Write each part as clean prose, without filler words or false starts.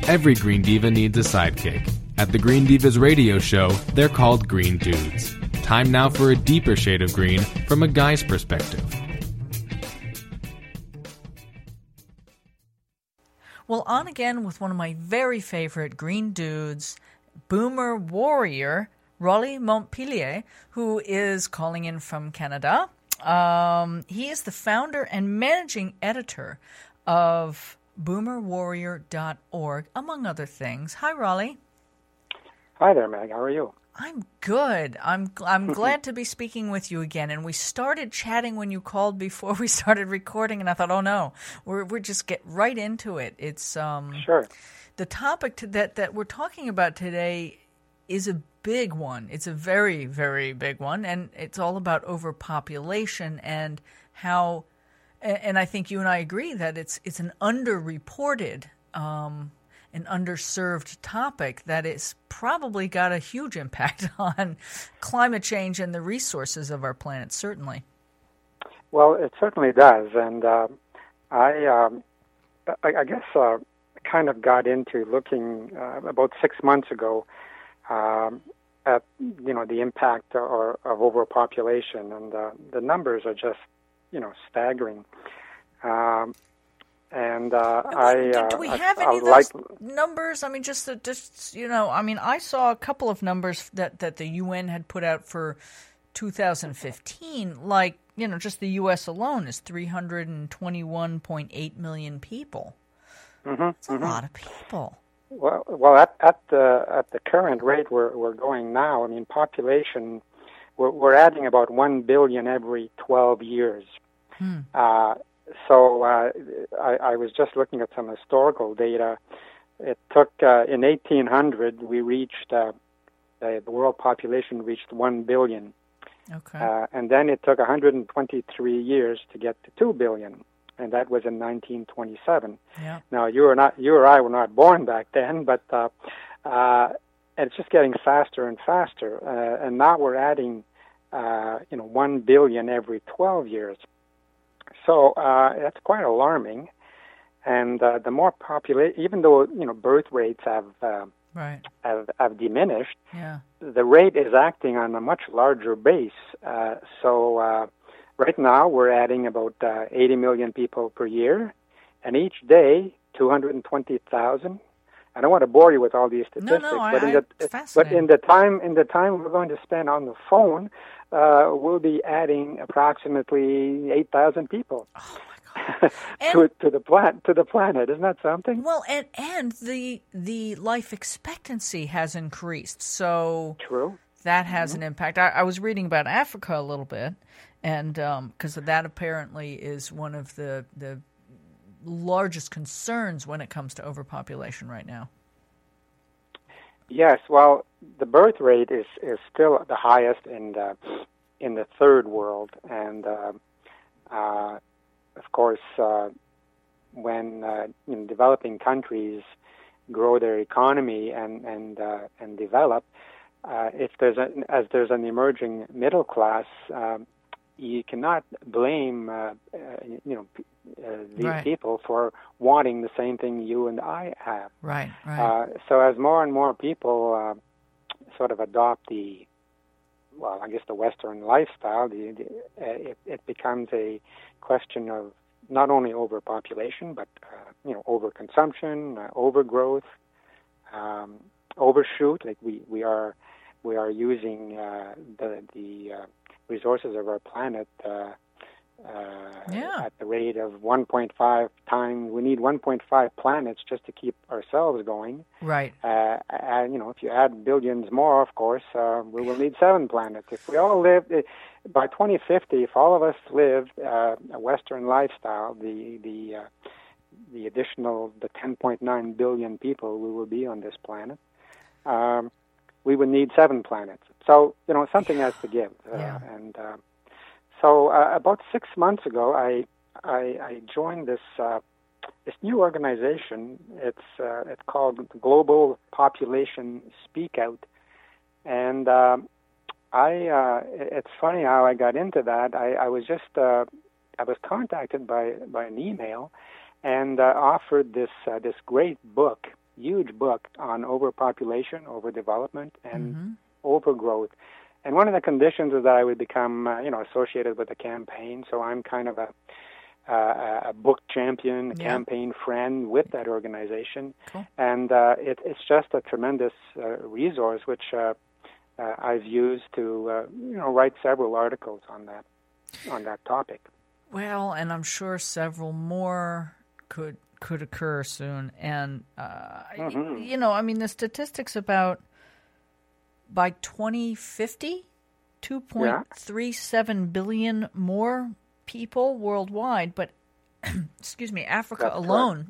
Every Green Diva needs a sidekick. At the Green Divas radio show, they're called Green Dudes. Time now for a deeper shade of green from a guy's perspective. Well, on again with one of my very favorite Green Dudes, Boomer Warrior, Rolly Montpellier, who is calling in from Canada. He is the founder and managing editor of boomerwarrior.org, among other things. Hi, Rolly. Hi there, Meg. How are you? I'm good. I'm glad to be speaking with you again. And we started chatting when you called before we started recording, and I thought, oh no, we're just get right into it. It's sure. The topic that we're talking about today is a big one. It's a very, very big one, and it's all about overpopulation and how. And I think you and I agree that it's an underreported, an underserved topic that is probably got a huge impact on climate change and the resources of our planet. Certainly. Well, it certainly does, and I guess kind of got into looking about 6 months ago at the impact of overpopulation, and the numbers are just staggering. Do we have any of those numbers? I mean, I saw a couple of numbers that the UN had put out for 2015. Like, just the U.S. alone is 321.8 million people. That's a lot of people. Well, at the current rate we're going now, I mean, population, we're adding about 1 billion every 12 years. So I was just looking at some historical data. It took, in 1800, we reached, the world population reached 1 billion. Okay. And then it took 123 years to get to 2 billion, and that was in 1927. Yeah. Now, you or I were not born back then, but it's just getting faster and faster. And now we're adding, 1 billion every 12 years. So that's quite alarming, and the more population, even though birth rates have diminished, the rate is acting on a much larger base. So right now we're adding about 80 million people per year, and each day 220,000. I don't want to bore you with all these statistics, but in the time we're going to spend on the phone, we'll be adding approximately 8,000 people to the planet. Isn't that something? Well, and the life expectancy has increased, so true. That has an impact. I was reading about Africa a little bit, and because that apparently is one of the largest concerns when it comes to overpopulation right now. Yes, well, the birth rate is still the highest in the third world, and of course, when developing countries grow their economy and develop, if there's an emerging middle class, you cannot blame these people for wanting the same thing you and I have. Right. So as more and more people sort of adopt the Western lifestyle, it becomes a question of not only overpopulation, but overconsumption, overgrowth, overshoot. Like we are using the resources of our planet at the rate of 1.5 times. We need 1.5 planets just to keep ourselves going. Right. And if you add billions more, of course, we will need 7 planets. If we all live by 2050, if all of us lived a Western lifestyle, the additional 10.9 billion people we will be on this planet, we would need 7 planets. So something has to give. So about 6 months ago, I joined this new organization. It's called Global Population Speak Out, and it's funny how I got into that. I was contacted by an email, and offered this great book huge book on overpopulation, overdevelopment, and overgrowth. And one of the conditions is that I would become, associated with the campaign. So I'm kind of a book champion, a campaign friend with that organization. Cool. And it's just a tremendous resource, which I've used to, write several articles on that topic. Well, and I'm sure several more could occur soon. And, the statistics about by 2050, 2.37 billion more people worldwide. But, Africa That's alone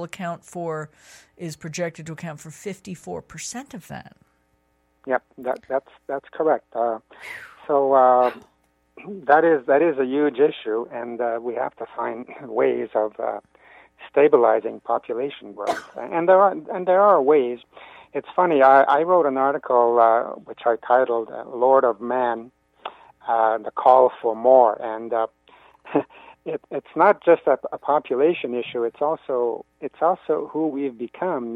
is projected to account for 54% of that. Yep, that's correct. So that is a huge issue, and we have to find ways of stabilizing population growth. And there are ways. It's funny. I wrote an article which I titled "Lord of Man: The Call for More," and it's not just a population issue. It's also who we've become.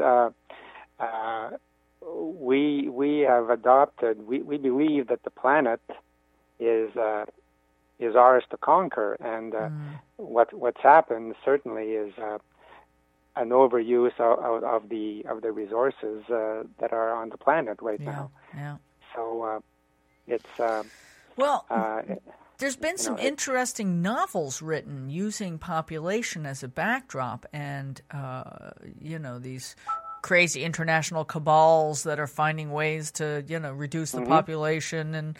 We have adopted. We believe that the planet is ours to conquer, and what's happened certainly is an overuse of the resources that are on the planet right now. Yeah. So it's there's been some interesting novels written using population as a backdrop, and these crazy international cabals that are finding ways to reduce the population and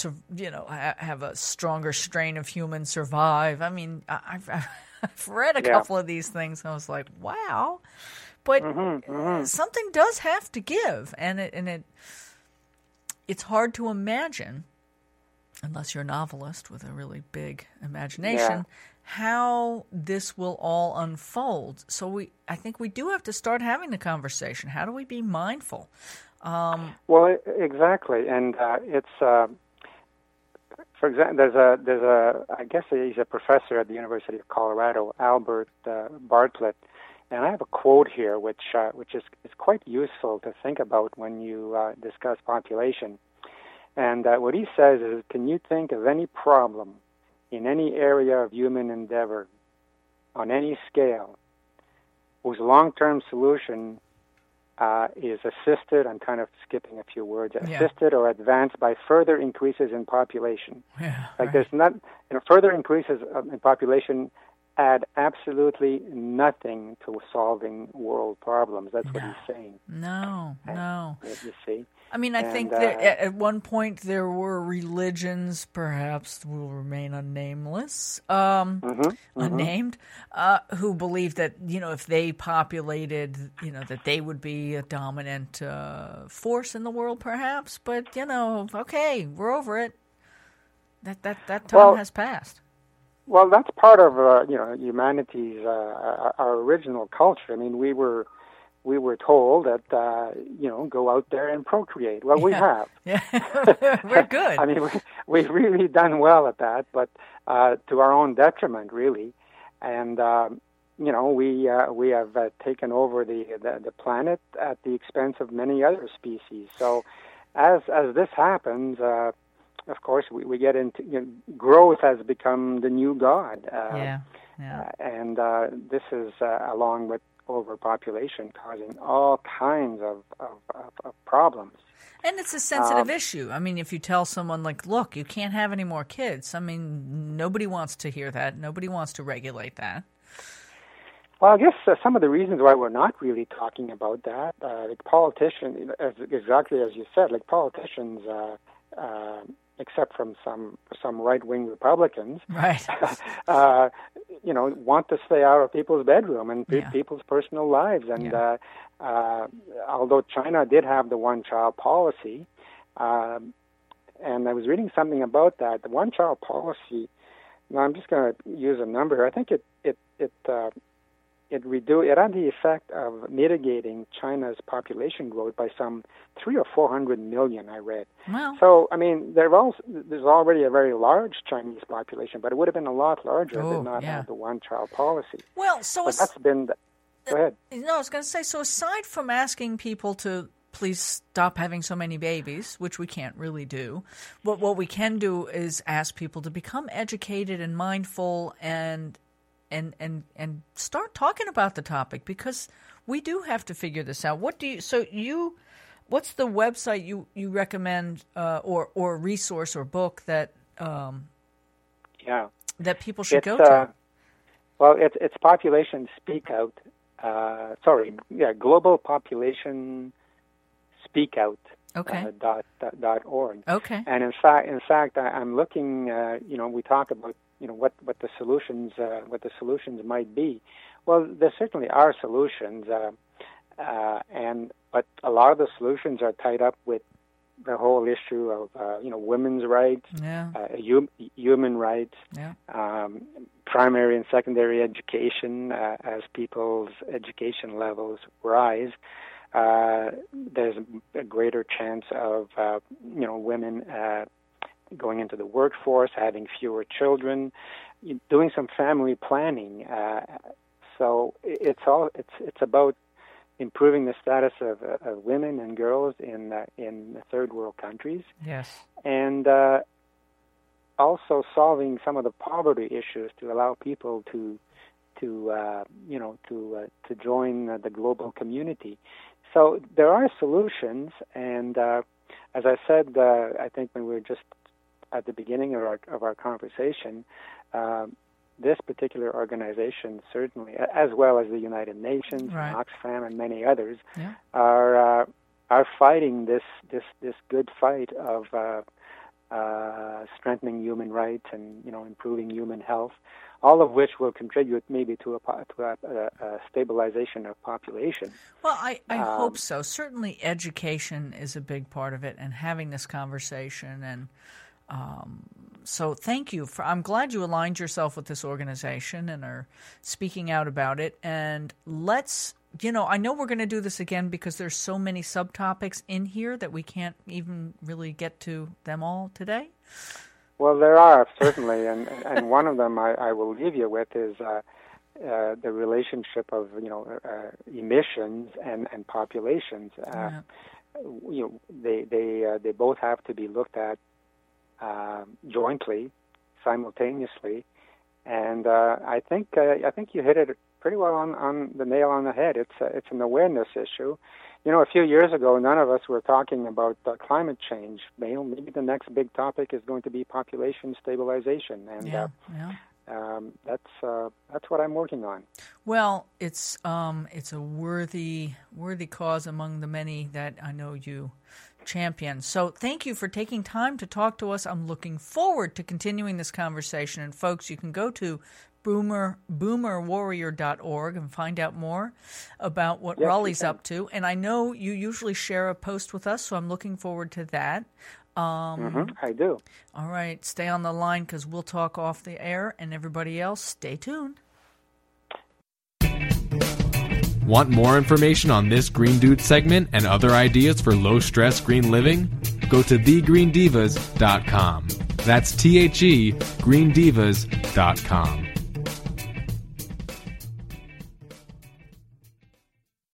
have a stronger strain of humans survive. I mean, I've read a couple of these things, and I was like, wow. But something does have to give, and it's hard to imagine, unless you're a novelist with a really big imagination, how this will all unfold. So I think we do have to start having the conversation. How do we be mindful? Well, exactly, and it's. For example, there's I guess he's a professor at the University of Colorado, Albert Bartlett, and I have a quote here which is quite useful to think about when you discuss population. And what he says is, can you think of any problem in any area of human endeavor, on any scale, whose long-term solution is assisted, I'm kind of skipping a few words, assisted or advanced by further increases in population? There's not, further increases in population add absolutely nothing to solving world problems. That's what he's saying. No. You see? I mean, I think that at one point there were religions, perhaps will remain unnameless, unnamed, who believed that, if they populated, that they would be a dominant force in the world, perhaps. But, okay, we're over it. That time has passed. Well, that's part of, humanity's, our original culture. I mean, we were told that, go out there and procreate. Well, we have. Yeah, we're good. I mean, we've really done well at that, but to our own detriment, really. And, we have taken over the planet at the expense of many other species. So as this happens, of course, we get into, growth has become the new god. And this is along with overpopulation causing all kinds of problems. And it's a sensitive issue. I mean, if you tell someone, like, look, you can't have any more kids, I mean, nobody wants to hear that. Nobody wants to regulate that. Well, I guess some of the reasons why we're not really talking about that, like politicians, exactly as you said, like politicians, except from some right-wing Republicans, right? Want to stay out of people's bedroom and people's personal lives. And although China did have the one-child policy, and I was reading something about that, the one-child policy. Now I'm just going to use a number here. I think it had the effect of mitigating China's population growth by some 300 or 400 million, I read. Wow. So, I mean, there's already a very large Chinese population, but it would have been a lot larger if they not had the one-child policy. Well, so that's been Go ahead. No, I was going to say, so aside from asking people to please stop having so many babies, which we can't really do, but what we can do is ask people to become educated and mindful and start talking about the topic, because we do have to figure this out. What's the website you recommend or resource or book that that people should go to? Well, it's Population Speak Out. Global Population Speak Out. Okay. .org. Okay. And in fact, I'm looking. We talk about what the solutions might be. Well, there certainly are solutions, but a lot of the solutions are tied up with the whole issue of women's rights, human rights, primary and secondary education. As people's education levels rise, there's a greater chance of women going into the workforce, having fewer children, doing some family planning. So it's about improving the status of women and girls in the third world countries. Yes. And also solving some of the poverty issues to allow people to join the global community. So there are solutions, and as I said, I think when we were just at the beginning of our conversation, this particular organization certainly, as well as the United Nations, right, Oxfam, and many others, are fighting this good fight of strengthening human rights and improving human health, all of which will contribute maybe to a stabilization of population. Well, I hope so. Certainly, education is a big part of it, and having this conversation and. So thank you. I'm glad you aligned yourself with this organization and are speaking out about it. And let's, I know we're going to do this again because there's so many subtopics in here that we can't even really get to them all today. Well, there are, certainly. And one of them I will leave you with is the relationship of, emissions and populations. They both have to be looked at jointly, simultaneously, and I think you hit it pretty well on the nail on the head. It's an awareness issue. A few years ago, none of us were talking about climate change. Maybe the next big topic is going to be population stabilization, and that's what I'm working on. Well, it's a worthy cause among the many that I know you champion. So thank you for taking time to talk to us. I'm looking forward to continuing this conversation. And folks, you can go to boomerwarrior.org and find out more about what Raleigh's up to. And I know you usually share a post with us, so I'm looking forward to that. I do. All right. Stay on the line because we'll talk off the air. And everybody else, stay tuned. Want more information on this Green Dude segment and other ideas for low-stress green living? Go to thegreendivas.com. That's THE, greendivas.com.